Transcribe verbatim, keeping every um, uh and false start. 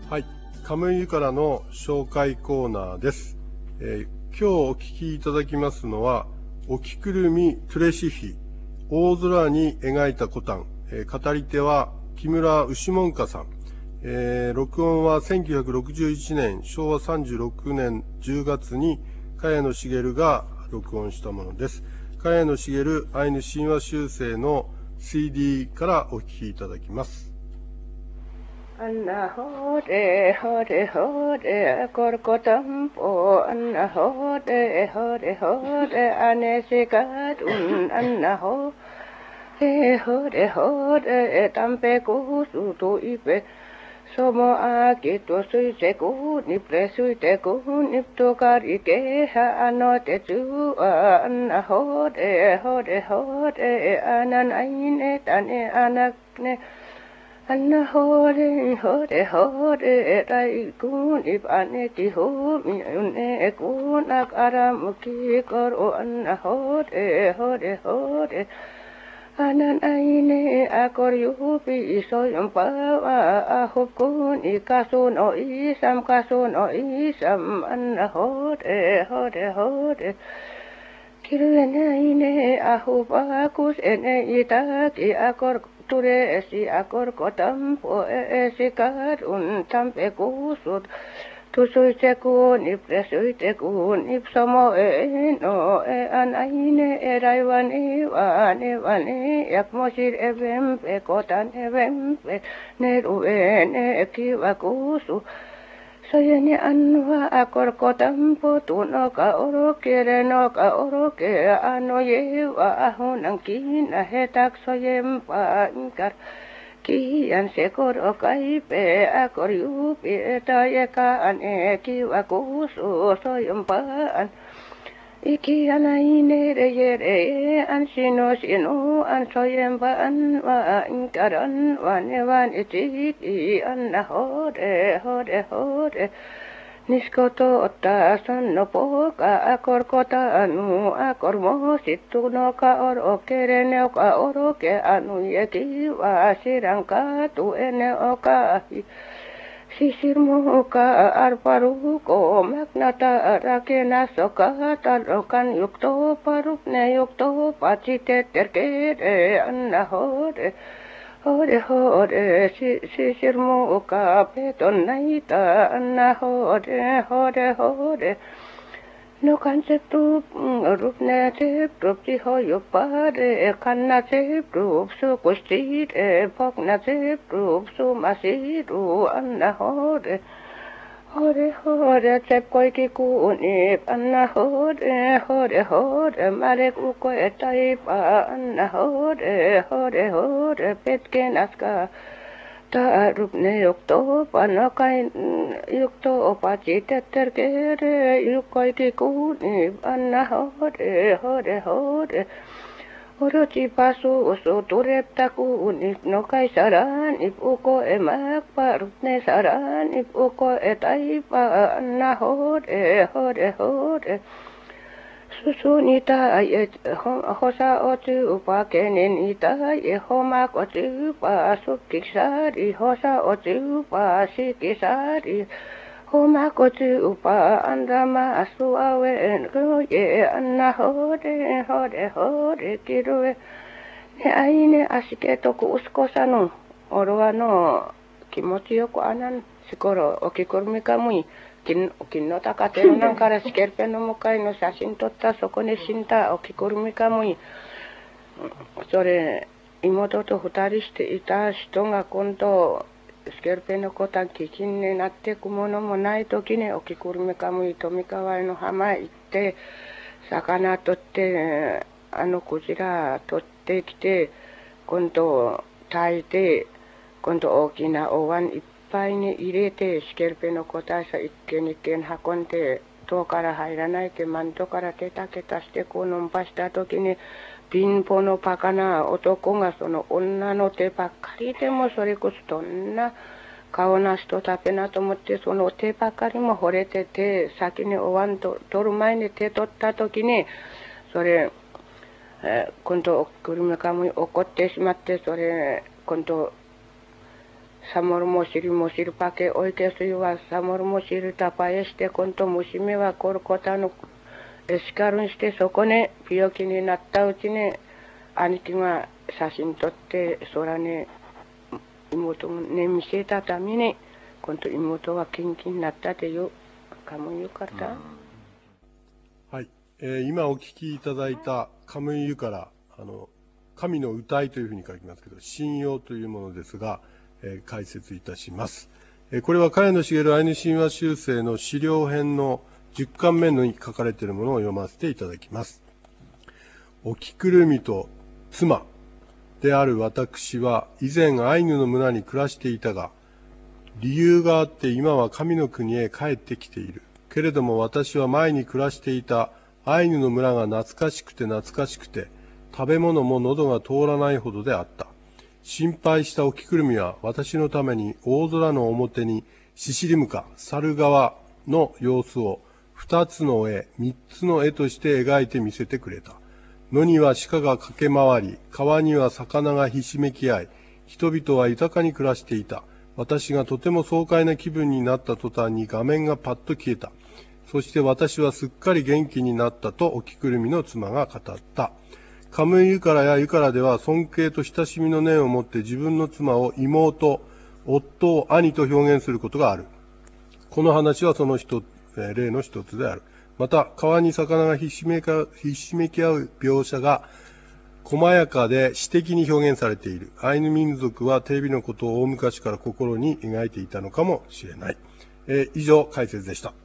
はい、カムイからの紹介コーナーです。えー、今日お聞きいただきますのは、おきくるみトゥレシヒ、大空に描いたコタン、えー、語り手は木村牛門家さん、えー、録音はせんきゅうひゃくろくじゅういちねん、しょうわさんじゅうろくねんじゅうがつに茅野茂が録音したものです。茅野茂アイヌ神話修正の シーディー からお聞きいただきます。 Anna hode hode hode korkotampo Anna hode hode hode anesikadun Anna hode hode hode tampe kusutu ipe Somo akito suite kunipre suite kunipto karikeha anote tua Anna hode hode hode anan aine tane anakne Anna hode hode hode rai kun ip aneti ho mi une kun ak aramuki koro Anna hode hode hode anan aine akor yupi soyom pawa ahop kun ikasun o isam kasun o isam Anna hode hode hode kirene aine ahop akus ene itaki akor Ture esi akor kotampo esi karun tampe kusut tusuite kun ipresuite kun ipsomo e no e an aine e raivan iwan iwan yak mosir evempe kotan evempe neruen e kiva kusu Soyeni anwa akor kotampo tunoka oroke renoka oroke ano yewa ahunang kina hetak soyempa inkar kian sekor okaipe akor yupi etayeka ane kiwa kusu soyempaan Iki anaine reyere an sino sino an soyempa an wa inkaran wane wan itiki an na hode hode hode niskoto otta sanno poka akor kota anu akor mositu no ka oro kerene oka oro ke anu yeki wa sirangka tu ene oka Sisir muka arparuko magnata rakena soka tarokan yukto parupne yukto pacite terkede anna hode hode hode sisir muka peton naita anna hode hode hode No kan seprup rupne seprup ti hoyo pare kanna seprup su kustit e pokna seprup su masiru anna hode hode hode sep koiki kunip anna hode hode hode marek uko etaipa anna hode hode hode petke naska Ta rupne yukto panakai yukto pachi terkere yukai kikuni anna hode hode hode Orochi pasu usu turep takuni no kai saran ip uko emak parupne saran ip uko etaipa anna hode hode hode Susunita ye hosa otu pa kenen ita ye homa otu pa sukisari hosa otu pa sikisari homa otu pa andama asu awen ye anna hode hode hode kirue ne aine asike toku uskosanu oroa no kimochi yoku anan sikoro okikurmika mui kin kinno takatero nan kara skerpe no mokai no shashin totta soko ne shinta okikurumika mui sore imoto to futari shite ita hito ga kondo skerpe no kotan kikin ne natte kumono mo nai toki ne okikurumika mui tomikawa no hama itte sakana totte ano kujira totte kite kondo taite kondo okina owan paine irete skerpe no kotasa ikken ikken hakonte to kara hairanai ke manto kara teta keta shite konon pashita toki ni pinpo no pakana otoko ga sono onna no te bakkari de mo sore kosu tonna kao na shito tape na to omotte sono te bakkari mo horete te saki ni owan to toru mae ni te totta toki ni sore kondo okurumika mui okotte shimatte sore kondo Samor mosiri mosiri pake oike suyuwa samor mosiri tapayeして今度娘はコルコタのエスカルンしてそこね病気になったうちね兄貴が写真撮って空ね妹もね見せたために今度妹は元気になったというかもゆから。 はい、えー、今お聞きいただいたカムイユからあの神の歌いというふうに書きますけど信用というものですが、えー、解説いたします。えー、これは茅野茂アイヌ神話修正の資料編のじゅっかんめに書かれているものを読ませていただきます。おきくるみと妻である私は以前アイヌの村に暮らしていたが、理由があって今は神の国へ帰ってきている。けれども私は前に暮らしていたアイヌの村が懐かしくて懐かしくて、食べ物も喉が通らないほどであった。心配したおきくるみは私のために大空の表にシシリムカ、猿川の様子を二つの絵、三つの絵として描いて見せてくれた。野には鹿が駆け回り、川には魚がひしめき合い、人々は豊かに暮らしていた。私がとても爽快な気分になった途端に画面がパッと消えた。そして私はすっかり元気になったとおきくるみの妻が語った。カムイユカラやユカラでは尊敬と親しみの念を持って自分の妻を妹、夫を兄と表現することがある。この話はその一例の一つである。また、川に魚がひしめか、ひしめき合う描写が細やかで詩的に表現されている。アイヌ民族はテレビのことを大昔から心に描いていたのかもしれない。えー、以上、解説でした。